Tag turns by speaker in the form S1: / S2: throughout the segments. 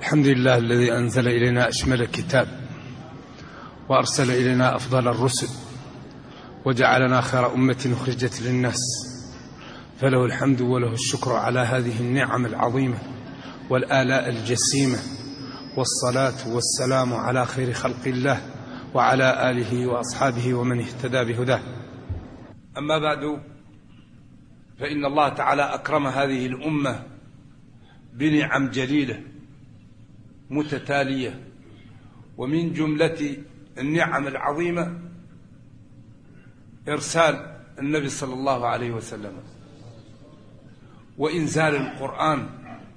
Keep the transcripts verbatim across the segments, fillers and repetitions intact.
S1: الحمد لله الذي أنزل إلينا أشمل الكتاب وأرسل إلينا أفضل الرسل وجعلنا خير أمة أخرجت للناس، فله الحمد وله الشكر على هذه النعم العظيمة والآلاء الجسيمة، والصلاة والسلام على خير خلق الله وعلى آله وأصحابه ومن اهتدى بهداه. أما بعد، فإن الله تعالى أكرم هذه الأمة بنعم جليلة متتالية، ومن جملة النعم العظيمة إرسال النبي صلى الله عليه وسلم وإنزال القرآن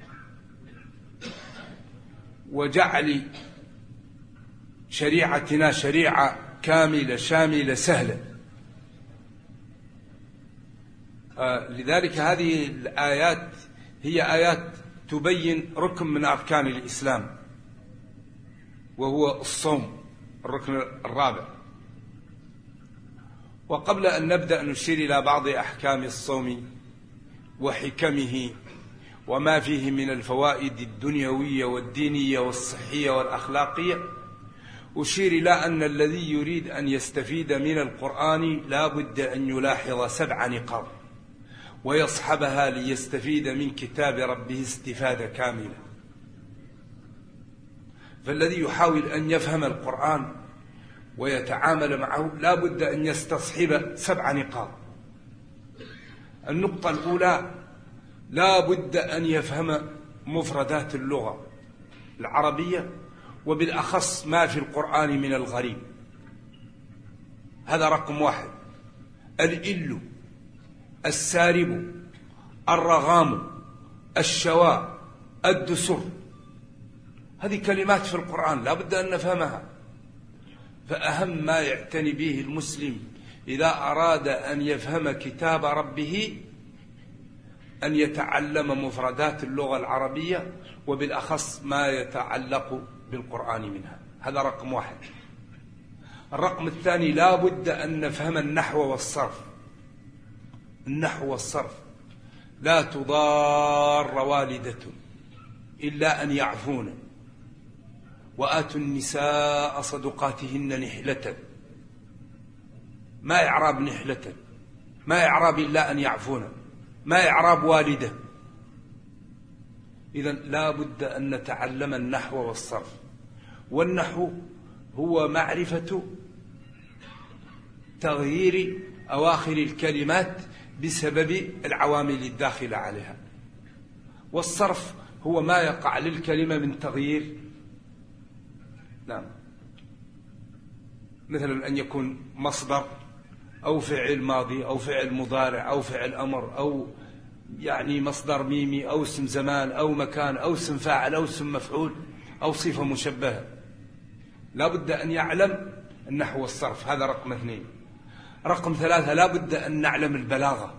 S1: وجعل شريعتنا شريعة كاملة شاملة سهلة. آه لذلك هذه الآيات هي آيات تبين ركن من أركان الإسلام، وهو الصوم، الركن الرابع. وقبل أن نبدأ نشير إلى بعض أحكام الصوم وحكمه وما فيه من الفوائد الدنيوية والدينية والصحية والأخلاقية، أشير إلى أن الذي يريد أن يستفيد من القرآن لا بد أن يلاحظ سبع نقاط ويصحبها ليستفيد من كتاب ربه استفادة كاملة. فالذي يحاول أن يفهم القرآن ويتعامل معه لا بد أن يستصحب سبع نقاط. النقطة الأولى، لا بد أن يفهم مفردات اللغة العربية، وبالأخص ما في القرآن من الغريب. هذا رقم واحد. الإل، السارب، الرغام، الشواء، الدسر، هذه كلمات في القرآن لا بد أن نفهمها. فأهم ما يعتني به المسلم إذا أراد أن يفهم كتاب ربه أن يتعلم مفردات اللغة العربية، وبالأخص ما يتعلق بالقرآن منها. هذا رقم واحد. الرقم الثاني، لا بد أن نفهم النحو والصرف. النحو والصرف، لا تضار والدة إلا أن يعفون، وآتوا النساء صدقاتهن نحلة. ما إعراب نحلة؟ ما إعراب إلا أن يعفون؟ ما إعراب والدة؟ إذن لا بد أن نتعلم النحو والصرف. والنحو هو معرفة تغيير أواخر الكلمات بسبب العوامل الداخلة عليها. والصرف هو ما يقع للكلمة من تغيير، نعم، مثلا أن يكون مصدر أو فعل ماضي أو فعل مضارع أو فعل أمر، أو يعني مصدر ميمي أو اسم زمان أو مكان أو اسم فاعل أو اسم مفعول أو صفة مشبهة. لا بد أن يعلم النحو والصرف. هذا رقم اثنين. رقم ثلاثة، لا بد أن نعلم البلاغة.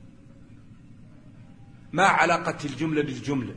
S1: ما علاقة الجملة بالجملة؟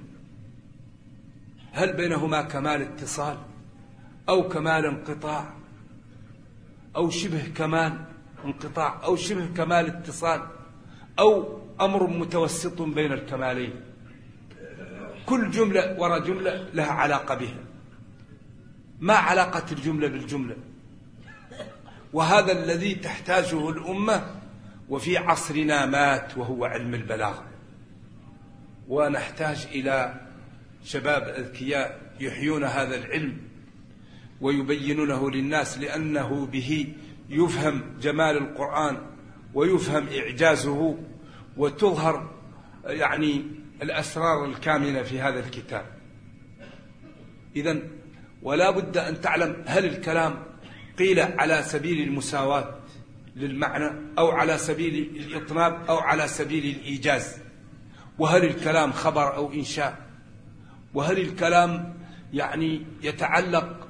S1: هل بينهما كمال اتصال أو كمال انقطاع أو شبه كمال انقطاع أو شبه كمال اتصال أو أمر متوسط بين الكمالين؟ كل جملة وراء جملة لها علاقة بها. ما علاقة الجملة بالجملة؟ وهذا الذي تحتاجه الأمة، وفي عصرنا مات، وهو علم البلاغة. ونحتاج إلى شباب أذكياء يحيون هذا العلم ويبينونه للناس، لأنه به يفهم جمال القرآن ويفهم إعجازه وتظهر يعني الأسرار الكامنة في هذا الكتاب. إذن ولا بد أن تعلم هل الكلام قيل على سبيل المساواة للمعنى أو على سبيل الإطناب أو على سبيل الإيجاز، وهل الكلام خبر أو إنشاء، وهل الكلام يعني يتعلق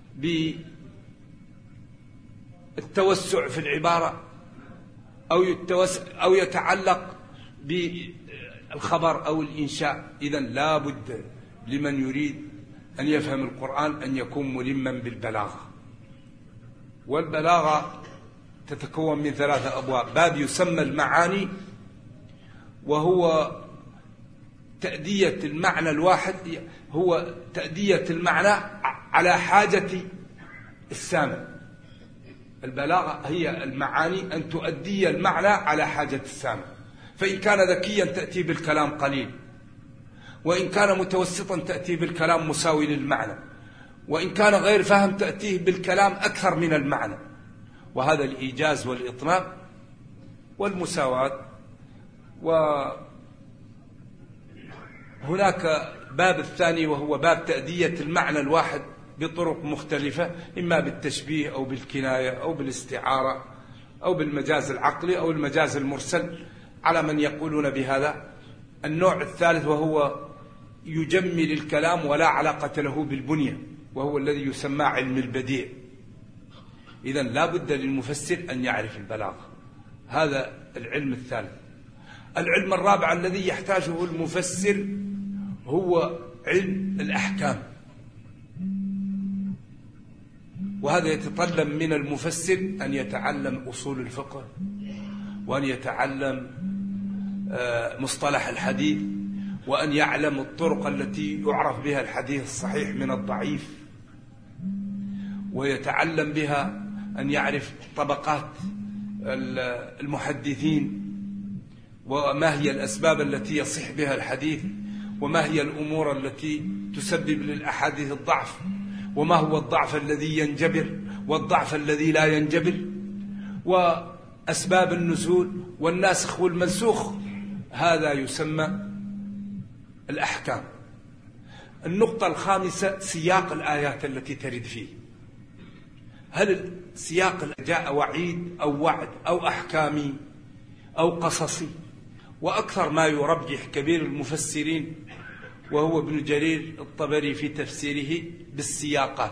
S1: بالتوسع في العبارة أو, أو يتعلق بالخبر أو الإنشاء. إذن لا بد لمن يريد أن يفهم القرآن أن يكون ملما بالبلاغة. والبلاغة تتكون من ثلاثة أبواب. باب يسمى المعاني، وهو تأدية المعنى الواحد هو تأدية المعنى على حاجة السامع. البلاغة هي المعاني أن تؤدي المعنى على حاجة السامع، فإن كان ذكيا تأتي بالكلام قليل، وإن كان متوسطا تأتي بالكلام مساوي للمعنى، وإن كان غير فهم تأتيه بالكلام أكثر من المعنى. وهذا الإيجاز والإطناب والمساواة. وهناك باب الثاني وهو باب تأدية المعنى الواحد بطرق مختلفة، إما بالتشبيه أو بالكناية أو بالاستعارة أو بالمجاز العقلي أو المجاز المرسل على من يقولون بهذا. النوع الثالث وهو يجمل الكلام ولا علاقة له بالبنية، وهو الذي يسمى علم البديع. إذن لا بد للمفسر أن يعرف البلاغة، هذا العلم الثالث. العلم الرابع الذي يحتاجه المفسر هو علم الأحكام، وهذا يتطلب من المفسر أن يتعلم أصول الفقه، وأن يتعلم مصطلح الحديث، وأن يعلم الطرق التي يعرف بها الحديث الصحيح من الضعيف، ويتعلم بها أن يعرف طبقات المحدثين، وما هي الأسباب التي يصح بها الحديث، وما هي الأمور التي تسبب للأحاديث الضعف، وما هو الضعف الذي ينجبر والضعف الذي لا ينجبر، وأسباب النزول والناسخ والمنسوخ. هذا يسمى الأحكام. النقطة الخامسة سياق الآيات التي ترد فيه. هل السياق جاء وعيد أو وعد أو أحكامي أو قصصي؟ وأكثر ما يرجح كبير المفسرين وهو ابن جرير الطبري في تفسيره بالسياقات.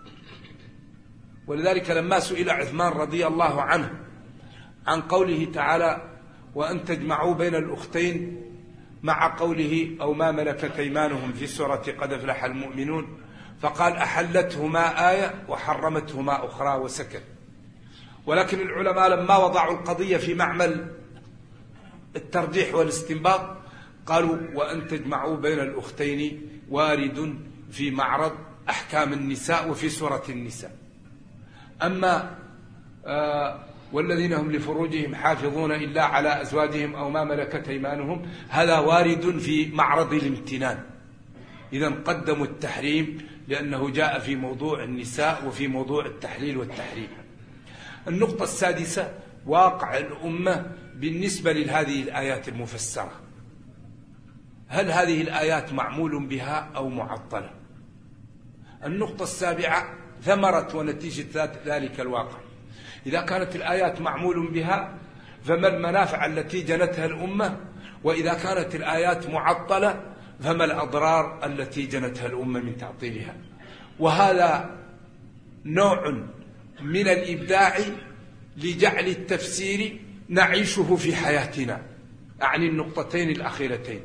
S1: ولذلك لما سئل عثمان رضي الله عنه عن قوله تعالى وأن تجمعوا بين الأختين مع قوله أو ما ملكت أيمانهم في سورة قد أفلح المؤمنون، فقال أحلتهما آية وحرمتهما أخرى وسكت. ولكن العلماء لما وضعوا القضية في معمل الترجيح والاستنباط قالوا وأن تجمعوا بين الأختين وارد في معرض أحكام النساء وفي سورة النساء. أما آه والذين هم لفروجهم حافظون إلا على أزواجهم أو ما ملكت أيمانهم، هذا وارد في معرض الامتنان. إذن قدموا التحريم لأنه جاء في موضوع النساء وفي موضوع التحليل والتحريم. النقطة السادسة واقع الأمة بالنسبة لهذه الآيات المفسرة. هل هذه الآيات معمول بها أو معطلة؟ النقطة السابعة ثمرة ونتيجة ذلك الواقع. إذا كانت الآيات معمول بها فما المنافع التي جنتها الأمة؟ وإذا كانت الآيات معطلة فما الأضرار التي جنتها الأمة من تعطيلها؟ وهذا نوع من الإبداع لجعل التفسير نعيشه في حياتنا، أعني النقطتين الأخيرتين.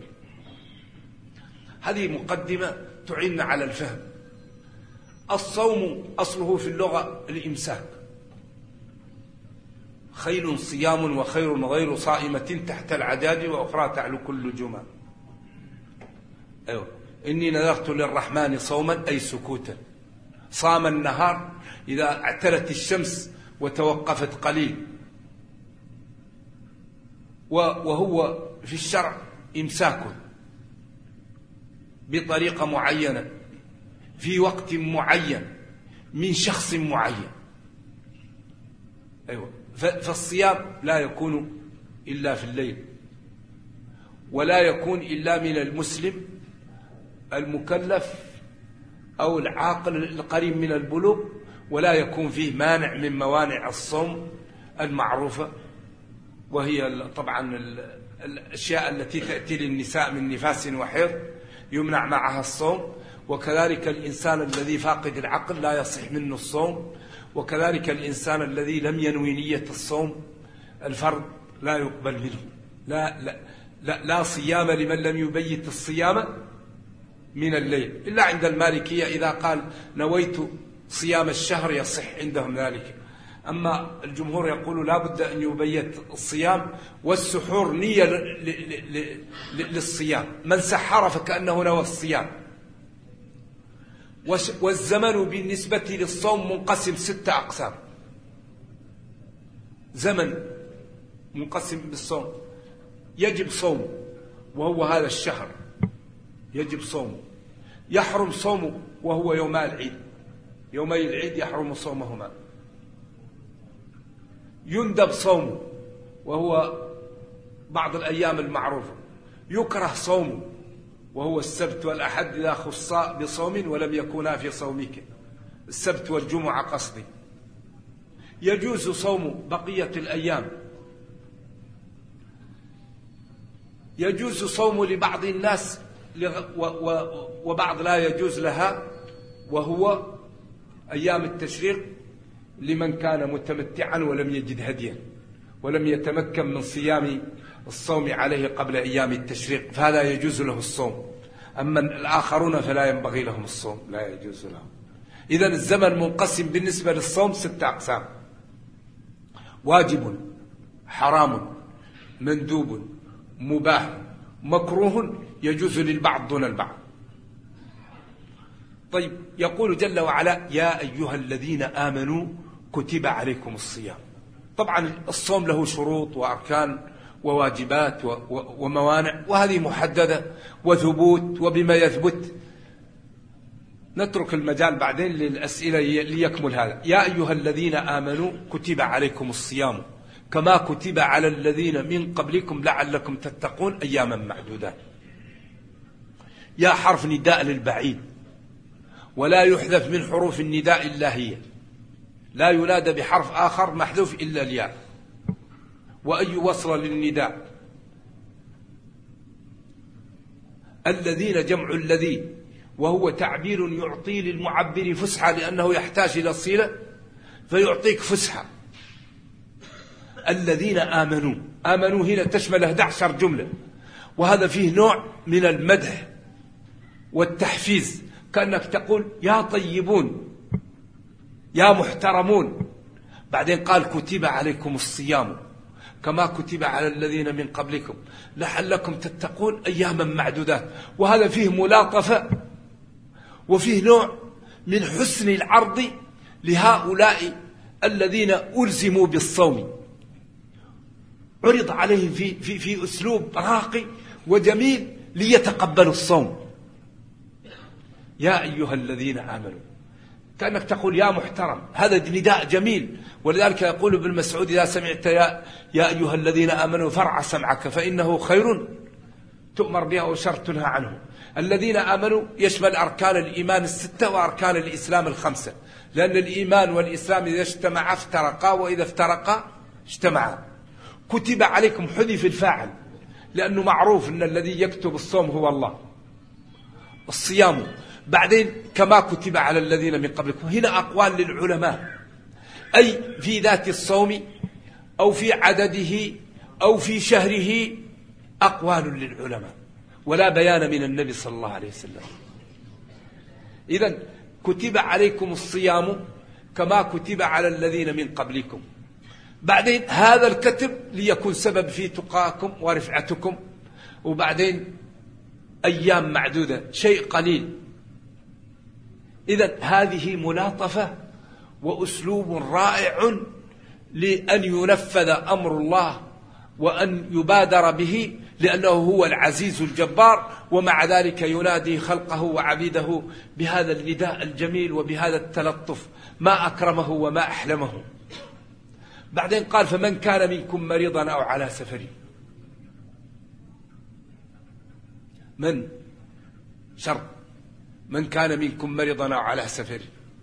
S1: هذه مقدمة تعين على الفهم. الصوم أصله في اللغة الإمساك. خيل صيام وخير غير صائمة تحت العجاج وأخرى تعلو كل جمعة. أيوة. إني نذرت للرحمن صوما أي سكوتا. صام النهار إذا اعتلت الشمس وتوقفت قليل، وهو في الشرع إمساك بطريقة معينة في وقت معين من شخص معين. أيوة. فالصيام لا يكون إلا في الليل، ولا يكون إلا من المسلم المكلف أو العاقل القريب من البلوغ، ولا يكون فيه مانع من موانع الصوم المعروفة، وهي طبعا الأشياء التي تأتي للنساء من نفاس وحيض يمنع معها الصوم، وكذلك الإنسان الذي فاقد العقل لا يصح منه الصوم، وكذلك الإنسان الذي لم ينوي نية الصوم الفرض لا يقبل منه. لا, لا, لا, لا صيام لمن لم يبيت الصيام من الليل، إلا عند المالكية إذا قال نويت صيام الشهر يصح عندهم ذلك. أما الجمهور يقول لا بد أن يبيت الصيام، والسحور نية للصيام، من سحر فكأنه نوى الصيام. والزمن بالنسبة للصوم منقسم ستة أقسام. زمن منقسم بالصوم يجب صومه وهو هذا الشهر يجب صومه، يحرم صومه وهو يوم العيد، يومي العيد يحرم صومهما. يندب صومه وهو بعض الأيام المعروفة. يكره صومه وهو السبت والأحد إذا خصا بصوم ولم يكونا في صومك، السبت والجمعة قصدي. يجوز صوم بقية الأيام. يجوز صوم لبعض الناس وبعض لا يجوز لها، وهو أيام التشريق لمن كان متمتعا ولم يجد هديا ولم يتمكن من صيام الصوم عليه قبل أيام التشريق، فهذا يجوز له الصوم. أما الآخرون فلا ينبغي لهم الصوم، لا يجوز لهم. إذن الزمن منقسم بالنسبة للصوم ستة أقسام: واجب، حرام، مندوب، مباح، مكروه، يجوز للبعض دون البعض. طيب، يقول جل وعلا: يا أيها الذين آمنوا كتب عليكم الصيام. طبعا الصوم له شروط وأركان وواجبات وموانع، وهذه محددة وثبوت وبما يثبت. نترك المجال بعدين للأسئلة ليكمل هذا. يا أيها الذين آمنوا كتب عليكم الصيام كما كتب على الذين من قبلكم لعلكم تتقون أياما معدودات. يا حرف نداء للبعيد، ولا يحذف من حروف النداء إلا هي، لا ينادى بحرف آخر محذوف إلا الياء. وأي وصل للنداء. الذين جمع الذي، وهو تعبير يعطي للمعبر فسحة لأنه يحتاج إلى صلة فيعطيك فسحة. الذين آمنوا، آمنوا هنا تشمل أحد عشر جملة، وهذا فيه نوع من المدح والتحفيز، كأنك تقول يا طيبون يا محترمون. بعدين قال كتب عليكم الصيام كما كتب على الذين من قبلكم لعلكم تتقون أياما معدودات. وهذا فيه ملاطفة وفيه نوع من حسن العرض لهؤلاء الذين ألزموا بالصوم، عرض عليهم في, في, في أسلوب راقي وجميل ليتقبلوا الصوم. يا أيها الذين آمنوا، كأنك تقول يا محترم، هذا نداء جميل. ولذلك يقول ابن مسعود: إذا سمعت يا, يا أيها الذين آمنوا فارع سمعك فإنه خير تؤمر به وشر تنهى عنه. الذين آمنوا يشمل أركان الإيمان الستة وأركان الإسلام الخمسة، لأن الإيمان والإسلام إذا اجتمعا افترقا وإذا افترقا اجتمعا. كتب عليكم، حذف الفاعل لأنه معروف أن الذي يكتب الصوم هو الله. الصيام بعدين كما كتب على الذين من قبلكم. هنا أقوال للعلماء، أي في ذات الصوم أو في عدده أو في شهره، أقوال للعلماء ولا بيان من النبي صلى الله عليه وسلم. إذن كتب عليكم الصيام كما كتب على الذين من قبلكم. بعدين هذا الكتب ليكون سبب في تقاكم ورفعتكم. وبعدين أيام معدودة، شيء قليل. إذن هذه ملاطفة وأسلوب رائع لأن ينفذ أمر الله وأن يبادر به، لأنه هو العزيز الجبار، ومع ذلك ينادي خلقه وعبيده بهذا النداء الجميل وبهذا التلطف. ما أكرمه وما أحلمه. بعدين قال: فمن كان منكم مريضا أو على سفر. من شرط، من كان منكم مريضا أو على سفر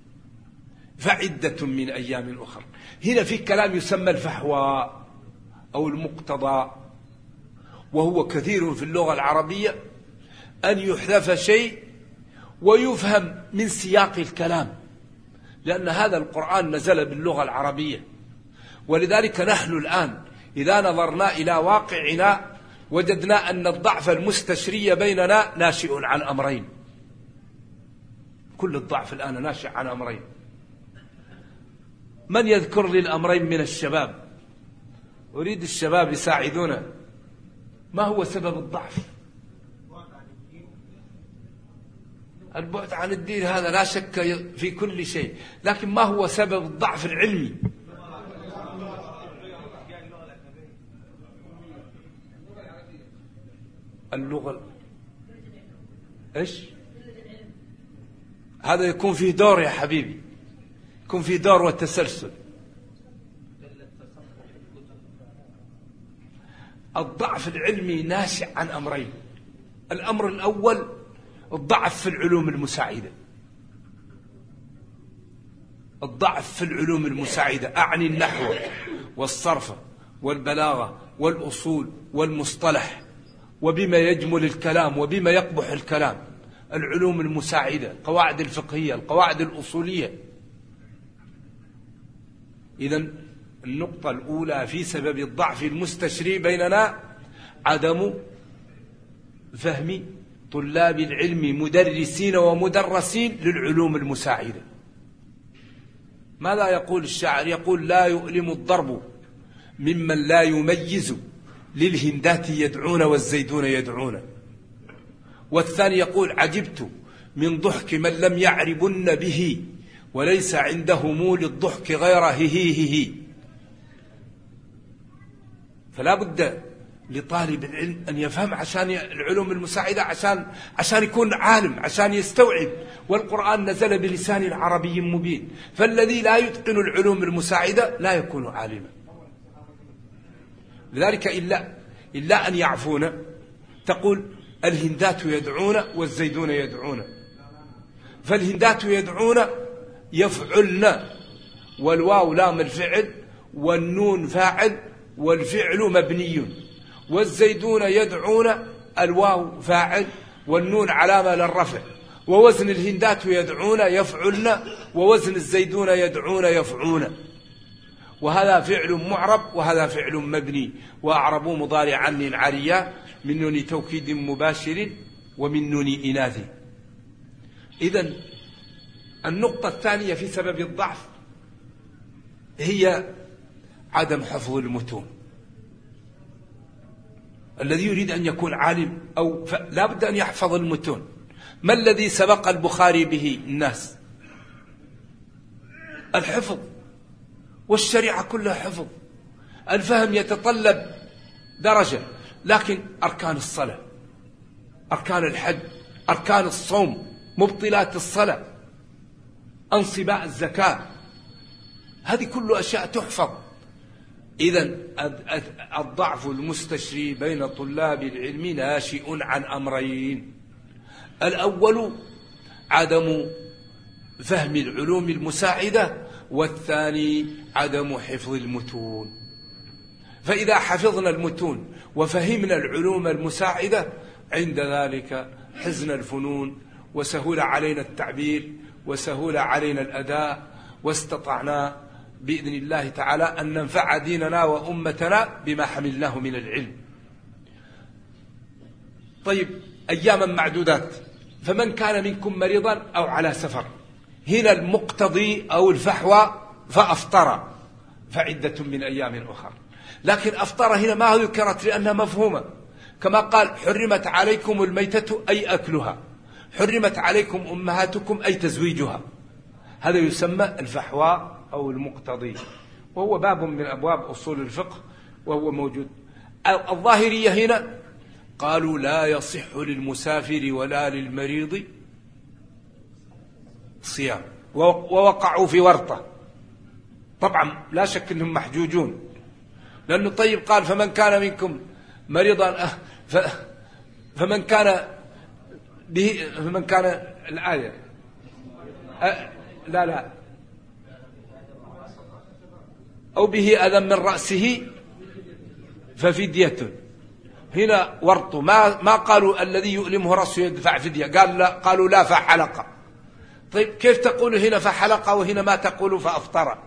S1: فعدة من أيام أخر. هنا في كلام يسمى الفحوى أو المقتضى، وهو كثير في اللغة العربية أن يحذف شيء ويفهم من سياق الكلام، لأن هذا القرآن نزل باللغة العربية. ولذلك نحن الآن إذا نظرنا إلى واقعنا وجدنا أن الضعف المستشري بيننا ناشئ عن أمرين. كل الضعف الآن ناشئ عن أمرين: من يذكر لي الأمرين من الشباب؟ أريد الشباب يساعدونا. ما هو سبب الضعف؟ البعد عن الدين هذا لا شك في كل شيء، لكن ما هو سبب الضعف العلمي؟ اللغة. إيش؟ هذا يكون فيه دور يا حبيبي، يكون فيه دور وتسلسل. الضعف العلمي ناشئ عن أمرين. الأمر الأول الضعف في العلوم المساعدة. الضعف في العلوم المساعدة أعني النحو والصرف والبلاغة والأصول والمصطلح، وبما يجمل الكلام وبما يقبح الكلام. العلوم المساعدة، القواعد الفقهية، القواعد الأصولية. إذن النقطة الأولى في سبب الضعف المستشري بيننا عدم فهم طلاب العلم مدرسين ومدرسين للعلوم المساعدة. ماذا يقول الشاعر؟ يقول: لا يؤلم الضرب ممن لا يميز، للهندات يدعون والزيدون يدعون. والثاني يقول: عجبت من ضحك من لم يعربن به، وليس عندهم للضحك غير ههيهه. فلا بد لطالب العلم أن يفهم عشان العلوم المساعدة، عشان عشان يكون عالم، عشان يستوعب. والقرآن نزل بلسان عربي مبين، فالذي لا يتقن العلوم المساعدة لا يكون عالما. لذلك إلا إلا أن يعفون تقول: الهندات يدعون والزيدون يدعون. فالهندات يدعون يفعلن، والواو لام الفعل والنون فاعل والفعل مبني. والزيدون يدعون الواو فاعل والنون علامة للرفع. ووزن الهندات يدعون يفعلن، ووزن الزيدون يدعون يفعون. وهذا فعل معرب وهذا فعل مبني. وأعربوا مضارع عن عريا من نون توكيد مباشر ومن نون إناث. إذن النقطة الثانية في سبب الضعف هي عدم حفظ المتون. الذي يريد أن يكون عالم أو لا بد أن يحفظ المتون. ما الذي سبق البخاري به الناس؟ الحفظ، والشريعة كلها حفظ. الفهم يتطلب درجة، لكن أركان الصلاة، أركان الحج، أركان الصوم، مبطلات الصلاة، أنصباء الزكاة، هذه كل أشياء تحفظ. إذن الضعف المستشري بين طلاب العلم ناشئ عن أمرين: الأول عدم فهم العلوم المساعدة، والثاني عدم حفظ المتون. فإذا حفظنا المتون وفهمنا العلوم المساعدة، عند ذلك حزن الفنون، وسهول علينا التعبير، وسهول علينا الأداء، واستطعنا بإذن الله تعالى أن ننفع ديننا وأمتنا بما حملناه من العلم. طيب، أياما معدودات، فمن كان منكم مريضا أو على سفر. هنا المقتضي أو الفحوى فأفطر فعدة من أيام أخر. لكن أفطر هنا ما ذكرت لأنها مفهومة، كما قال: حرمت عليكم الميتة أي أكلها، حرمت عليكم أمهاتكم أي تزويجها. هذا يسمى الفحوى أو المقتضي، وهو باب من أبواب أصول الفقه، وهو موجود. الظاهرية هنا قالوا: لا يصح للمسافر ولا للمريض صيام، ووقعوا في ورطة. طبعا لا شك أنهم محجوجون، لأنه طيب قال: فمن كان منكم مريضا فمن كان به، فمن كان الآية أه لا لا أو به أذى من رأسه ففدية. هنا ورط، ما ما قالوا الذي يؤلمه رأسه يدفع فدية، قال لا، قالوا لا فحلق. طيب كيف تقول هنا فحلق وهنا ما تقول فأفطر؟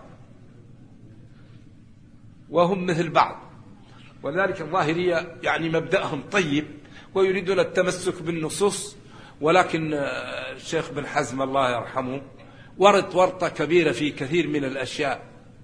S1: وهم مثل بعض. ولذلك الظاهرية يعني مبدأهم طيب ويريدون التمسك بالنصوص، ولكن الشيخ بن حزم الله يرحمه ورط ورطة كبيرة في كثير من الأشياء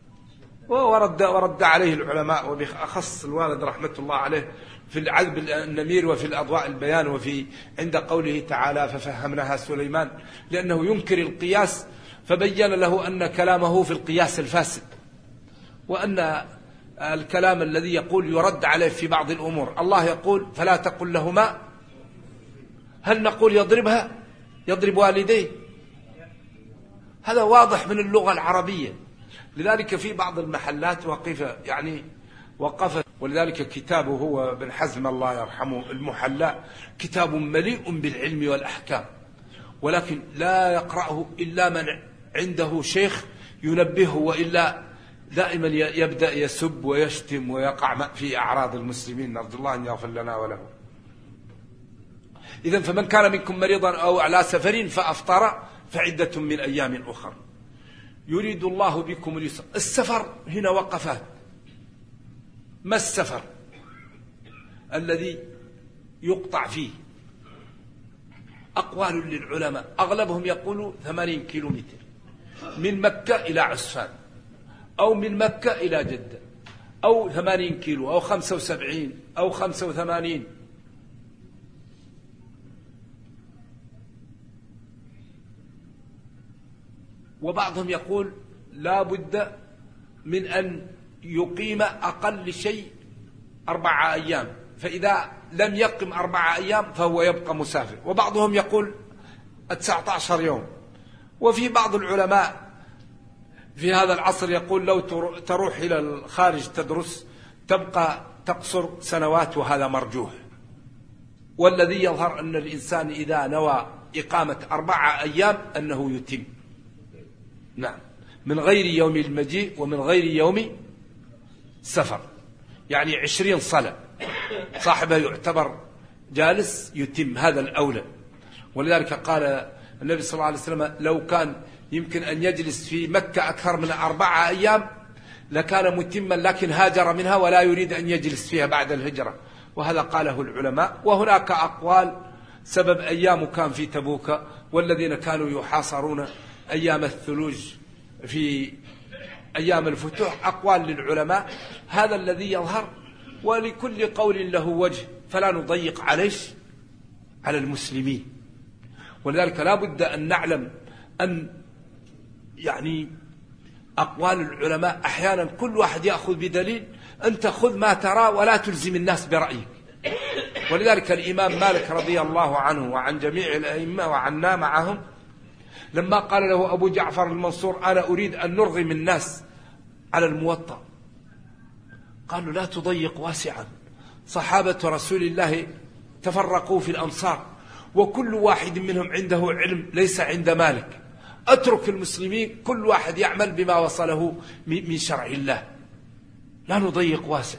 S1: ورد, ورد عليه العلماء وبأخص الوالد رحمة الله عليه في العذب النمير وفي الأضواء البيان وفي عند قوله تعالى ففهمناها سليمان، لأنه ينكر القياس فبين له أن كلامه في القياس الفاسد، وأن الكلام الذي يقول يرد عليه في بعض الأمور. الله يقول فلا تقل لهما، هل نقول يضربها يضرب والديه؟ هذا واضح من اللغة العربية. لذلك في بعض المحلات وقف يعني وقف، ولذلك كتابه هو ابن حزم الله يرحمه المحلى كتاب مليء بالعلم والأحكام، ولكن لا يقرأه إلا من عنده شيخ ينبهه، وإلا دائما يبدأ يسب ويشتم ويقع في أعراض المسلمين، نرجو الله أن يغفر لنا وله. إذن فمن كان منكم مريضا أو على سفر فأفطر فعدة من أيام أخر يريد الله بكم اليسر. السفر هنا وقفات. ما السفر الذي يقطع فيه؟ أقوال للعلماء، أغلبهم يقولوا ثمانين كيلومتر من مكة إلى عسفان، أو من مكة إلى جدة، أو ثمانين كيلو، أو خمسة وسبعين، أو خمسة وثمانين. وبعضهم يقول لا بد من أن يقيم أقل شيء أربعة أيام، فإذا لم يقم أربعة أيام فهو يبقى مسافر. وبعضهم يقول تسعة عشر يوم. وفي بعض العلماء في هذا العصر يقول لو تروح إلى الخارج تدرس تبقى تقصر سنوات، وهذا مرجوح. والذي يظهر أن الإنسان إذا نوى إقامة أربعة أيام أنه يتم، نعم، من غير يوم المجيء ومن غير يوم سفر، يعني عشرين صلاة صاحبه يعتبر جالس يتم، هذا الأولى. ولذلك قال النبي صلى الله عليه وسلم لو كان يمكن أن يجلس في مكة أكثر من أربعة أيام لكان متما، لكن هاجر منها ولا يريد أن يجلس فيها بعد الهجرة، وهذا قاله العلماء. وهناك أقوال سبب أيام كان في تبوك، والذين كانوا يحاصرون أيام الثلوج في أيام الفتوح، أقوال للعلماء. هذا الذي يظهر، ولكل قول له وجه، فلا نضيق عليش على المسلمين. ولذلك لا بد أن نعلم أن يعني أقوال العلماء أحيانا كل واحد يأخذ بدليل، أنت خذ ما ترى ولا تلزم الناس برأيك. ولذلك الإمام مالك رضي الله عنه وعن جميع الأئمة وعنا معهم لما قال له أبو جعفر المنصور أنا أريد أن نرغم الناس على الموطأ، قالوا لا تضيق واسعا، صحابة رسول الله تفرقوا في الأمصار وكل واحد منهم عنده علم ليس عند مالك، أترك المسلمين كل واحد يعمل بما وصله من شرع الله، لا نضيق واسع.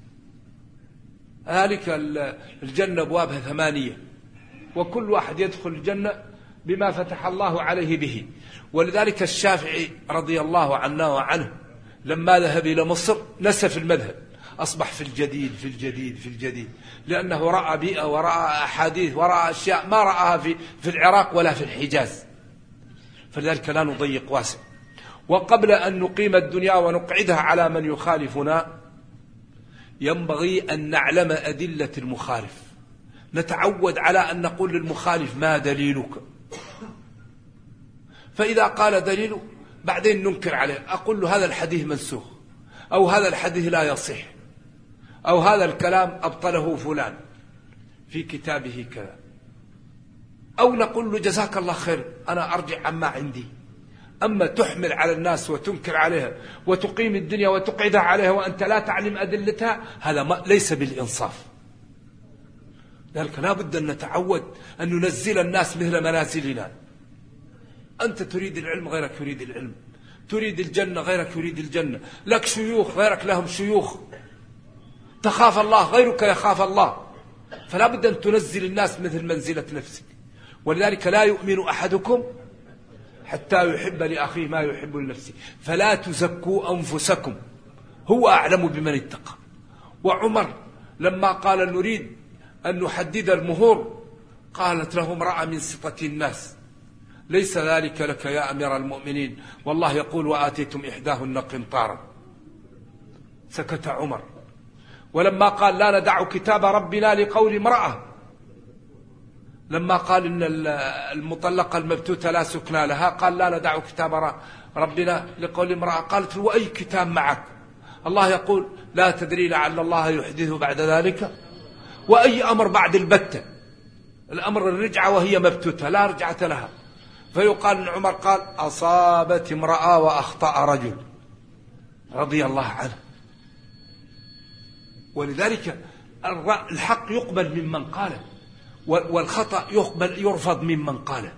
S1: ذلك الجنة أبوابها ثمانية، وكل واحد يدخل الجنة بما فتح الله عليه به. ولذلك الشافعي رضي الله عنه وعنه لما ذهب إلى مصر نسف المذهب، أصبح في الجديد في الجديد في الجديد، لأنه رأى بيئة ورأى أحاديث ورأى أشياء ما رأها في, في العراق ولا في الحجاز. فلذلك لا نضيق واسع. وقبل أن نقيم الدنيا ونقعدها على من يخالفنا ينبغي أن نعلم أدلة المخالف، نتعود على أن نقول للمخالف ما دليلك، فإذا قال دليله بعدين ننكر عليه، أقول له هذا الحديث منسوخ، أو هذا الحديث لا يصح، أو هذا الكلام أبطله فلان في كتابه كذا، أو نقول له جزاك الله خير أنا أرجع عما عندي. أما تحمل على الناس وتنكر عليها وتقيم الدنيا وتقعدها عليها وأنت لا تعلم أدلتها، هذا ما ليس بالإنصاف. ذلك لا بد أن نتعود أن ننزل الناس مثل منازلنا. أنت تريد العلم غيرك يريد العلم، تريد الجنة غيرك يريد الجنة، لك شيوخ غيرك لهم شيوخ، تخاف الله غيرك يخاف الله، فلا بد أن تنزل الناس مثل منزلة نفسك. ولذلك لا يؤمن أحدكم حتى يحب لأخيه ما يحب لنفسه، فلا تزكوا أنفسكم، هو أعلم بمن اتقى. وعمر لما قال نريد أن نحدد المهور قالت له امرأة من سطة الناس ليس ذلك لك يا أمير المؤمنين، والله يقول وآتيتم إحداهن قنطارا. سكت عمر. ولما قال لا ندع كتاب ربنا لقول امرأة، لما قال إن المطلقة المبتوتة لا سكنى لها، قال لا ندع كتاب ربنا لقول امرأة. قالت له أي كتاب معك؟ الله يقول لا تدري لعل الله يحدث بعد ذلك. وأي أمر بعد البتة؟ الأمر الرجعة وهي مبتوتة لا رجعة لها. فيقال إن عمر قال أصابت امرأة وأخطأ رجل رضي الله عنه. ولذلك الحق يقبل ممن قاله، والخطأ يقبل يرفض ممن قاله.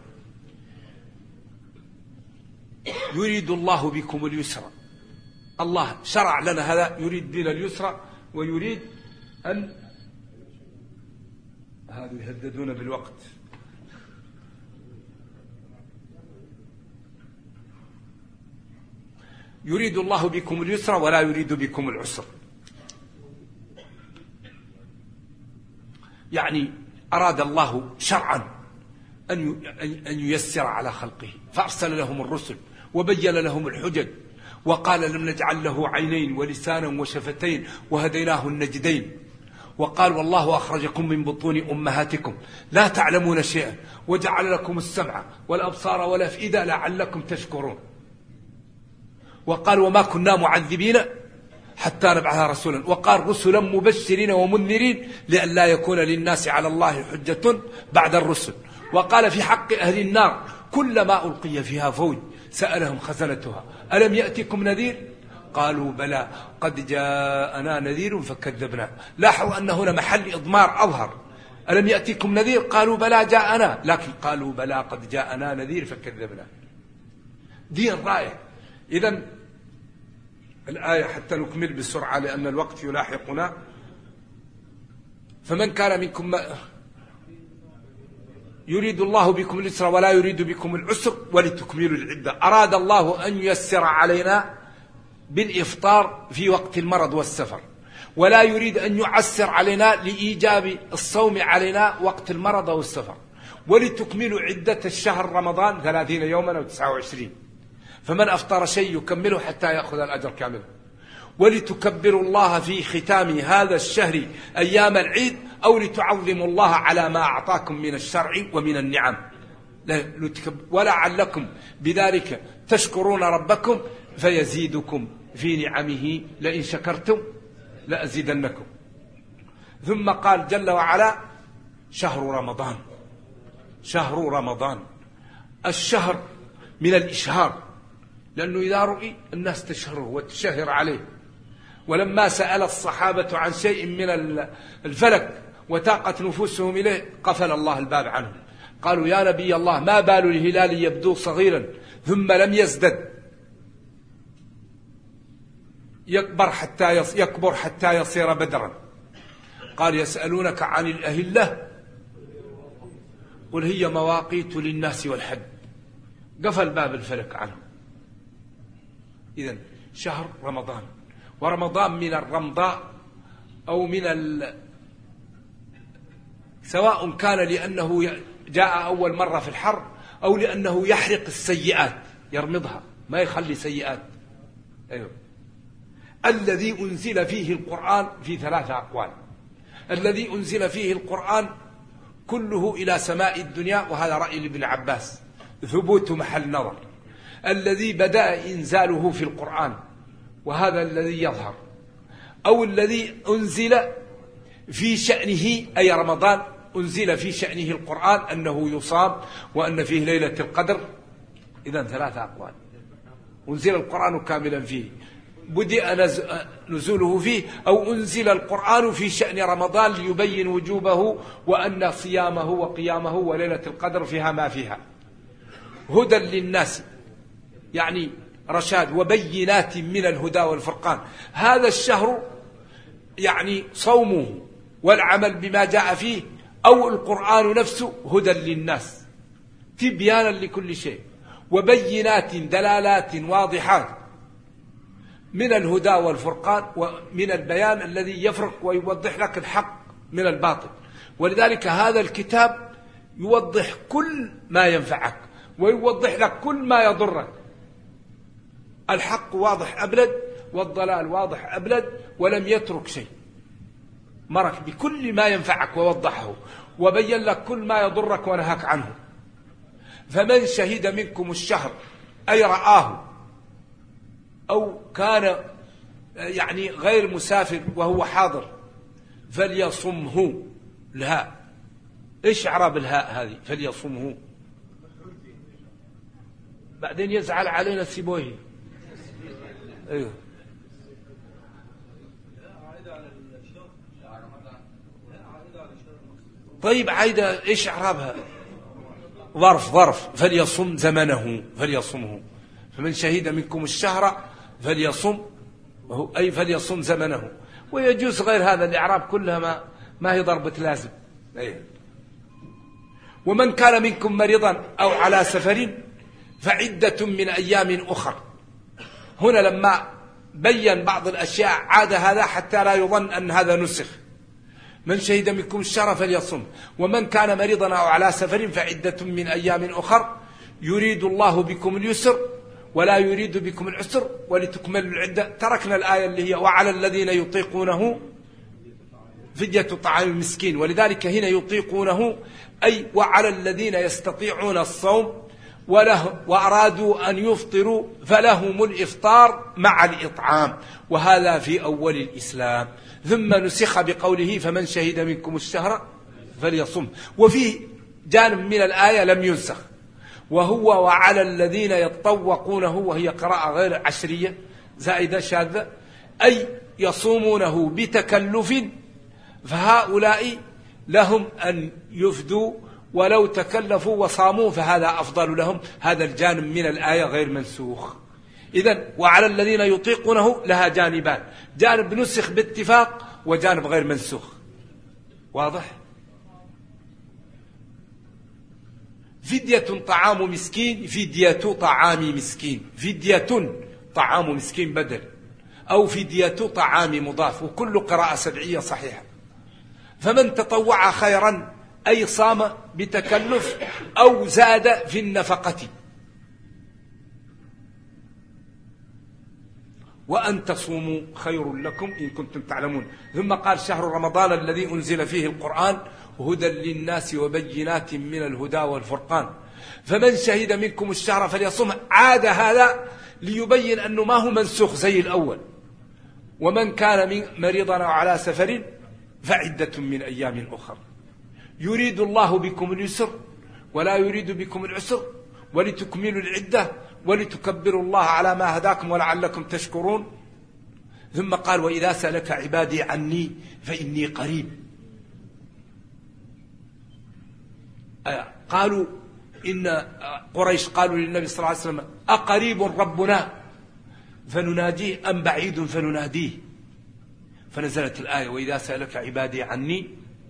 S1: يريد الله بكم اليسر، الله شرع لنا هذا، يريد بنا اليسر ويريد أن هذا يهددون بالوقت. يريد الله بكم اليسر ولا يريد بكم العسر، يعني أراد الله شرعا أن ييسر على خلقه، فأرسل لهم الرسل وبين لهم الحجج، وقال لم نجعل له عينين ولسانا وشفتين وهديناه النجدين، وقال والله أخرجكم من بطون أمهاتكم لا تعلمون شيئا وجعل لكم السمع والأبصار والأفئدة لعلكم تشكرون، وقال وما كنا معذبين حتى نبعث رسولا، وقال رسلا مبشرين ومنذرين لئلا يكون للناس على الله حجة بعد الرسل، وقال في حق أهل النار كلما ألقي فيها فوج سألهم خزنتها ألم يأتكم نذير؟ قالوا بلى قد جاءنا نذير فكذبنا. لاحظوا أن هنا محل إضمار أظهر، ألم يأتكم نذير؟ قالوا بلى جاءنا، لكن قالوا بلى قد جاءنا نذير فكذبنا. دين رائع. إذن الآية حتى نكمل بسرعة لأن الوقت يلاحقنا. فمن كان منكم ما يريد الله بكم اليسر ولا يريد بكم العسر ولتكملوا العدة. أراد الله أن ييسر علينا بالإفطار في وقت المرض والسفر، ولا يريد أن يعسر علينا لإيجاب الصوم علينا وقت المرض والسفر. ولتكملوا عدة الشهر رمضان ثلاثين يوما أو تسعة وعشرين، فمن أفطر شيء يكمله حتى يأخذ الأجر كاملا. ولتكبروا الله في ختام هذا الشهر أيام العيد، أو لتعظموا الله على ما أعطاكم من الشرع ومن النعم، ولعلكم بذلك تشكرون ربكم فيزيدكم في نعمه لئن شكرتم لأزيدنكم. ثم قال جل وعلا شهر رمضان. شهر رمضان الشهر من الإشهار، لأنه إذا رؤي الناس تشهره وتشهر عليه. ولما سأل الصحابة عن شيء من الفلك وتاقت نفوسهم إليه قفل الله الباب عنهم، قالوا يا نبي الله ما بال الهلال يبدو صغيرا ثم لم يزدد يكبر حتى يكبر حتى يصير بدرا؟ قال يسألونك عن الأهلة قل هي مواقيت للناس والحج، قفل باب الفلك عنهم. إذن شهر رمضان، ورمضان من الرمضاء أو من ال... سواء كان لأنه جاء أول مرة في الحرب أو لأنه يحرق السيئات يرمضها ما يخلي سيئات. أيوه. الذي أنزل فيه القرآن في ثلاثة أقوال. الذي أنزل فيه القرآن كله إلى سماء الدنيا، وهذا رأي لابن عباس ثبوت محل نظر. الذي بدأ إنزاله في القرآن وهذا الذي يظهر، أو الذي أنزل في شأنه أي رمضان أنزل في شأنه القرآن أنه يصام وأن فيه ليلة القدر. إذن ثلاثة أقوال. أنزل القرآن كاملا فيه، بدأ نزوله فيه، أو أنزل القرآن في شأن رمضان ليبين وجوبه وأن صيامه وقيامه وليلة القدر فيها ما فيها. هدى للناس يعني رشاد وبينات من الهدى والفرقان. هذا الشهر يعني صومه والعمل بما جاء فيه أو القرآن نفسه هدى للناس تبيانا لكل شيء، وبينات دلالات واضحات من الهدى والفرقان ومن البيان الذي يفرق ويوضح لك الحق من الباطل. ولذلك هذا الكتاب يوضح كل ما ينفعك ويوضح لك كل ما يضرك. الحق واضح أبلد والضلال واضح أبلد ولم يترك شيء، مرك بكل ما ينفعك ووضحه وبين لك كل ما يضرك ونهاك عنه. فمن شهد منكم الشهر أي رآه أو كان يعني غير مسافر وهو حاضر فليصمه. الهاء إيش إعراب الهاء هذه؟ فليصمه. بعدين يزعل علينا سيبويه. أيوه طيب عايدة إيش إعرابها؟ ظرف ظرف. فليصم زمنه فليصمه. فمن شهد منكم الشهر فليصم أي فليصم زمنه. ويجوز غير هذا الإعراب كلها ما, ما هي ضربة لازم. أيه. ومن كان منكم مريضا أو على سفر فعدة من أيام أخر. هنا لما بين بعض الأشياء عاد هذا حتى لا يظن أن هذا نسخ. من شهد منكم الشهر فليصم. ومن كان مريضا أو على سفر فعدة من أيام أخر يريد الله بكم اليسر ولا يريد بكم العسر ولتكملوا العدة. تركنا الآية اللي هي وعلى الذين يطيقونه فدية طعام مسكين، ولذلك هنا يطيقونه أي وعلى الذين يستطيعون الصوم وله وأرادوا أن يفطروا فلهم الإفطار مع الإطعام، وهذا في أول الإسلام. ثم نسخ بقوله فمن شهد منكم الشهر فليصم. وفي جانب من الآية لم ينسخ وهو وعلى الذين يتطوقونه، وهي قراءة غير عشرية زائدة شاذة، أي يصومونه بتكلف، فهؤلاء لهم أن يفدوا ولو تكلفوا وصاموا فهذا أفضل لهم. هذا الجانب من الآية غير منسوخ. إذن وعلى الذين يطيقونه لها جانبان، جانب نسخ باتفاق وجانب غير منسوخ. واضح؟ فدية طعام مسكين، فدية طعام مسكين، فدية طعام مسكين بدل، أو فدية طعام مضاف، وكل قراءة سبعية صحيحة. فمن تطوع خيرا أي صام بتكلف أو زاد في النفقة. وأن تصوموا خير لكم إن كنتم تعلمون. ثم قال شهر رمضان الذي أنزل فيه القرآن هدى للناس وبينات من الهدى والفرقان. فمن شهد منكم الشهر فليصم. عاد هذا ليبين أنه ما هو منسوخ زي الأول. ومن كان مريضا أو على سفر فعدة من أيام أخر. يريد الله بكم اليسر ولا يريد بكم العسر ولتكملوا العدة ولتكبروا الله على ما هداكم ولعلكم تشكرون. ثم قال وإذا سألك عبادي عني فإني قريب. قالوا إن قريش قالوا للنبي صلى الله عليه وسلم أقريب ربنا فنناجيه أم بعيد فنناديه؟ فنزلت الآية وإذا سألك عبادي عني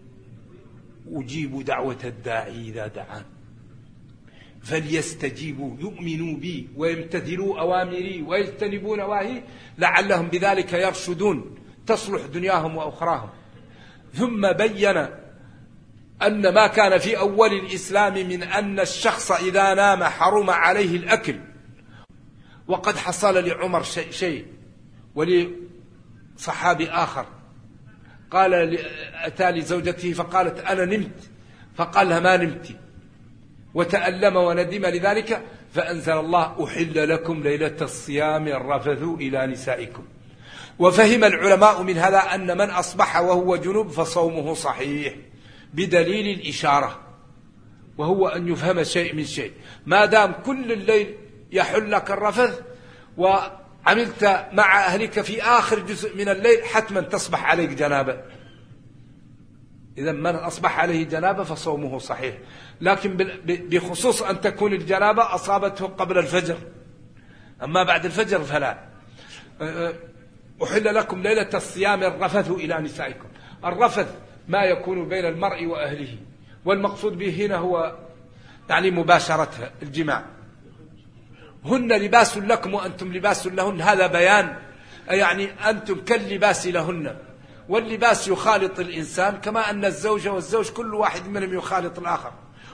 S1: أجيب دعوة الداعي إذا دعان فليستجيبوا يؤمنوا بي ويمتثلوا أوامري ويجتنبوا نواهي لعلهم بذلك يرشدون تصلح دنياهم وأخراهم. ثم بين أن ما كان في أول الإسلام من أن الشخص إذا نام حرم عليه الأكل، وقد حصل لعمر شيء, شيء ولصحابي آخر قال أتى لزوجته فقالت أنا نمت، فقال لها ما نمت، وتألم وندم لذلك، فأنزل الله أحل لكم ليلة الصيام الرفث إلى نسائكم. وفهم العلماء من هذا أن من أصبح وهو جنوب فصومه صحيح بدليل الإشارة، وهو أن يفهم شيء من شيء. ما دام كل الليل يحل لك الرفث وعملت مع أهلك في آخر جزء من الليل حتما تصبح عليك جنابة. إذا من أصبح عليه جنابة فصومه صحيح، لكن بخصوص أن تكون الجنابة أصابته قبل الفجر، أما بعد الفجر فلا. أحل لكم ليلة الصيام الرفث إلى نسائكم. الرفث ما يكون بين المرء وأهله، والمقصود به هنا هو يعني مباشرتها الجماع. هن لباس لكم وأنتم لباس لهن، هذا بيان يعني أنتم كاللباس لهن، واللباس يخالط الإنسان كما أن الزوج والزوج كل واحد منهم يخالط الآخر.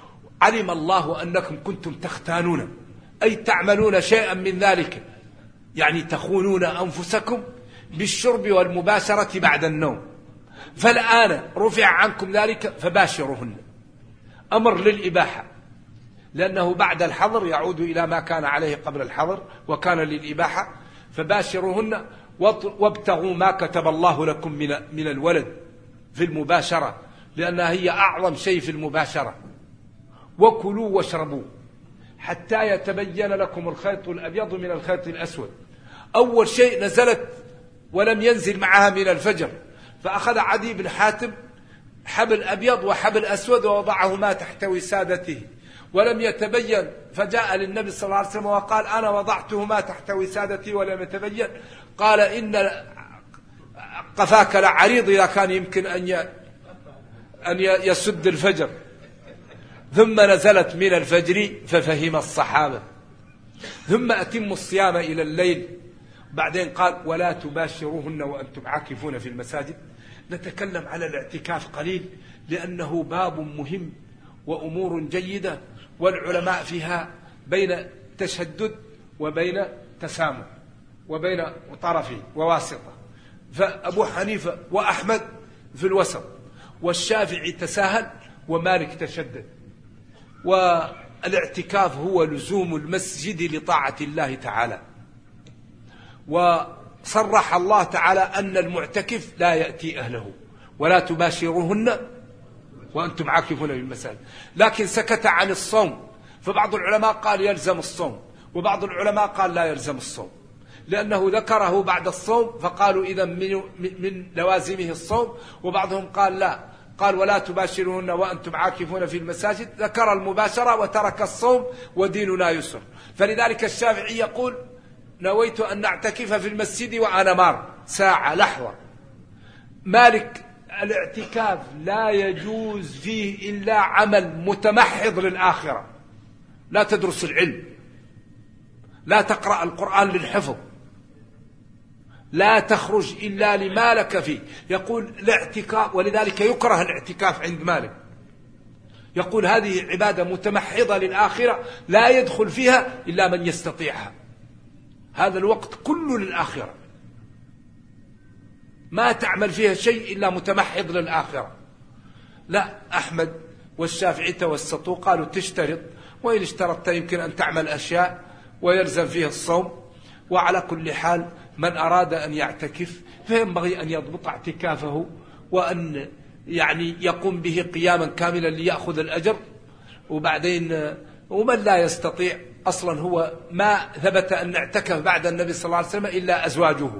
S1: علم الله أنكم كنتم تختانون أي تعملون شيئا من ذلك، يعني تخونون أنفسكم بالشرب والمباشرة بعد النوم، فالآن رفع عنكم ذلك فباشروهن. أمر للإباحة، لأنه بعد الحظر يعود إلى ما كان عليه قبل الحظر وكان للإباحة. فباشروهن وابتغوا ما كتب الله لكم من من الولد في المباشرة، لأنها هي أعظم شيء في المباشرة. وكلوا واشربوا حتى يتبين لكم الخيط الأبيض من الخيط الأسود. أول شيء نزلت ولم ينزل معها من الفجر، فأخذ عدي بن حاتم حبل أبيض وحبل أسود ووضعهما تحت وسادته ولم يتبين، فجاء للنبي صلى الله عليه وسلم وقال أنا وضعتهما تحت وسادتي ولم يتبين. قال إن قفاك لعريض إذا كان يمكن أن أن يسد الفجر. ثم نزلت من الفجر ففهم الصحابة. ثم أتموا الصيام إلى الليل. بعدين قال ولا تباشروهن وأنتم عاكفون في المساجد. نتكلم على الاعتكاف قليل لأنه باب مهم وأمور جيدة، والعلماء فيها بين تشدد وبين تسامح وبين طرفين وواسطة. فأبو حنيفة وأحمد في الوسط، والشافعي تساهل ومالك تشدد. والاعتكاف هو لزوم المسجد لطاعة الله تعالى. وصرح الله تعالى أن المعتكف لا يأتي أهله ولا تباشروهن وأنتم عاكفون بالمساجد. لكن سكت عن الصوم، فبعض العلماء قال يلزم الصوم وبعض العلماء قال لا يلزم الصوم، لأنه ذكره بعد الصوم فقالوا إذا من, من لوازمه الصوم. وبعضهم قال لا، قال ولا تباشروهن وأنتم عاكفون في المساجد، ذكر المباشرة وترك الصوم وديننا يسر. فلذلك الشافعي يقول نويت أن نعتكف في المسجد وأنا مار ساعة لحظة. مالك الاعتكاف لا يجوز فيه إلا عمل متمحض للآخرة، لا تدرس العلم، لا تقرأ القرآن للحفظ، لا تخرج إلا لما لك فيه. يقول الاعتكاف، ولذلك يكره الاعتكاف عند مالك، يقول هذه عبادة متمحضة للآخرة لا يدخل فيها إلا من يستطيعها. هذا الوقت كله للآخرة، ما تعمل فيها شيء إلا متمحض للآخرة. لا، أحمد والشافعي توسطوا قالوا تشترط، وإن اشترطت يمكن أن تعمل أشياء ويلزم فيها الصوم. وعلى كل حال من أراد أن يعتكف فينبغي أن يضبط اعتكافه وأن يعني يقوم به قياما كاملا ليأخذ الأجر. وبعدين ومن لا يستطيع، أصلا هو ما ثبت أن اعتكف بعد النبي صلى الله عليه وسلم إلا أزواجه،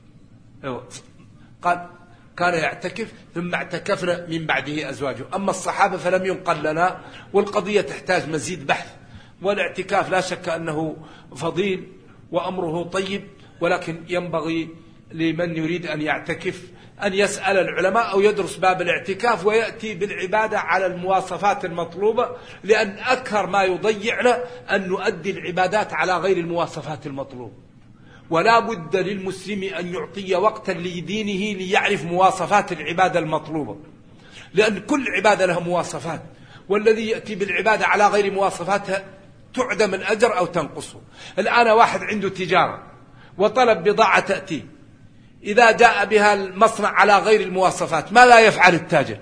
S1: قال كان يعتكف ثم اعتكفنا من بعده أزواجه. أما الصحابة فلم ينقل لنا، والقضية تحتاج مزيد بحث. والاعتكاف لا شك أنه فضيل وأمره طيب، ولكن ينبغي لمن يريد أن يعتكف أن يسأل العلماء أو يدرس باب الاعتكاف ويأتي بالعبادة على المواصفات المطلوبة، لأن أكثر ما يضيعنا أن نؤدي العبادات على غير المواصفات المطلوبة. ولا بد للمسلم أن يعطي وقتا لدينه ليعرف مواصفات العبادة المطلوبة، لأن كل عبادة لها مواصفات، والذي يأتي بالعبادة على غير مواصفاتها تعدم الأجر أو تنقصه. الآن واحد عنده تجارة وطلب بضاعة تأتي، إذا جاء بها المصنع على غير المواصفات ما لا يفعل التاجر؟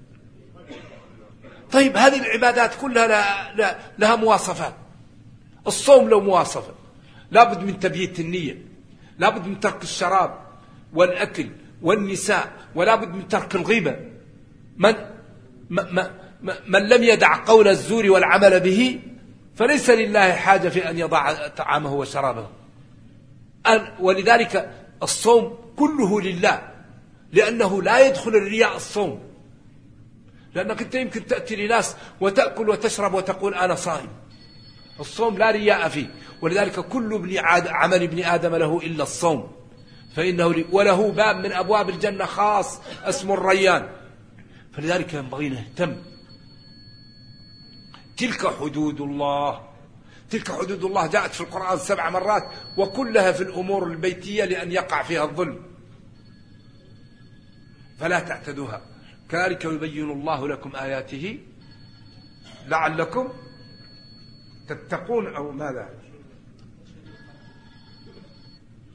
S1: طيب هذه العبادات كلها لها, لها مواصفات. الصوم له مواصفة، لابد من تبييت النية، لابد من ترك الشراب والأكل والنساء، ولابد من ترك الغيبة. من, من, من لم يدع قول الزور والعمل به فليس لله حاجة في أن يضع طعامه وشرابه. ولذلك الصوم كله لله، لأنه لا يدخل الرياء الصوم، لأنك أنت يمكن تأتي لناس وتأكل وتشرب وتقول أنا صائم. الصوم لا رياء فيه، ولذلك كل ابن عمل ابن آدم له إلا الصوم فإنه لي، وله باب من أبواب الجنة خاص اسمه الريان. فلذلك ينبغي نهتم. تلك حدود الله، تلك حدود الله جاءت في القرآن سبع مرات، وكلها في الأمور البيتية لأن يقع فيها الظلم، فلا تعتدوها. كذلك يبين الله لكم آياته لعلكم تتقون أو ماذا.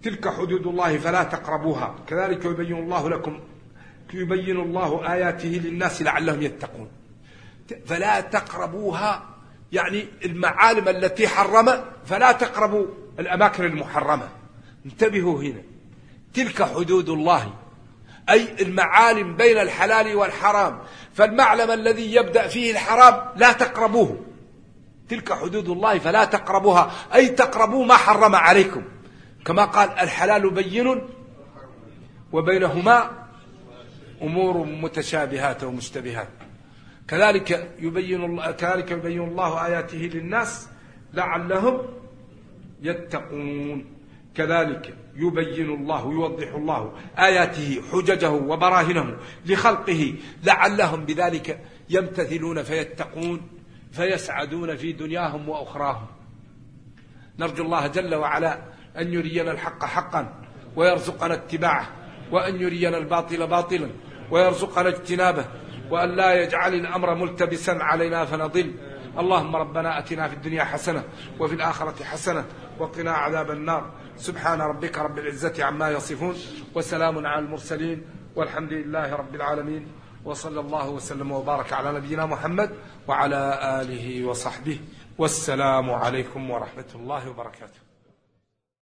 S1: تلك حدود الله فلا تقربوها كذلك يبين الله لكم يبين الله آياته للناس لعلهم يتقون. فلا تقربوها يعني المعالم التي حرم، فلا تقربوا الأماكن المحرمة. انتبهوا هنا، تلك حدود الله أي المعالم بين الحلال والحرام، فالمعلم الذي يبدأ فيه الحرام لا تقربوه. تلك حدود الله فلا تقربوها أي تقربوا ما حرم عليكم، كما قال الحلال بين وبينهما أمور متشابهات ومشتبهات. كذلك يبين الله كذلك يبين الله آياته للناس لعلهم يتقون. كذلك يبين الله يوضح الله آياته حججه وبراهنه لخلقه لعلهم بذلك يمتثلون فيتقون فيسعدون في دنياهم وأخراهم. نرجو الله جل وعلا أن يرينا الحق حقا ويرزقنا اتباعه، وأن يرينا الباطل باطلا ويرزقنا اجتنابه، وأن لا يجعل الأمر ملتبسا علينا فنضل. اللهم ربنا أتنا في الدنيا حسنة وفي الآخرة حسنة وقنا عذاب النار. سبحان ربك رب العزة عما يصفون وسلام على المرسلين والحمد لله رب العالمين، وصلى الله وسلم وبارك على نبينا محمد وعلى آله وصحبه، والسلام عليكم ورحمة الله وبركاته.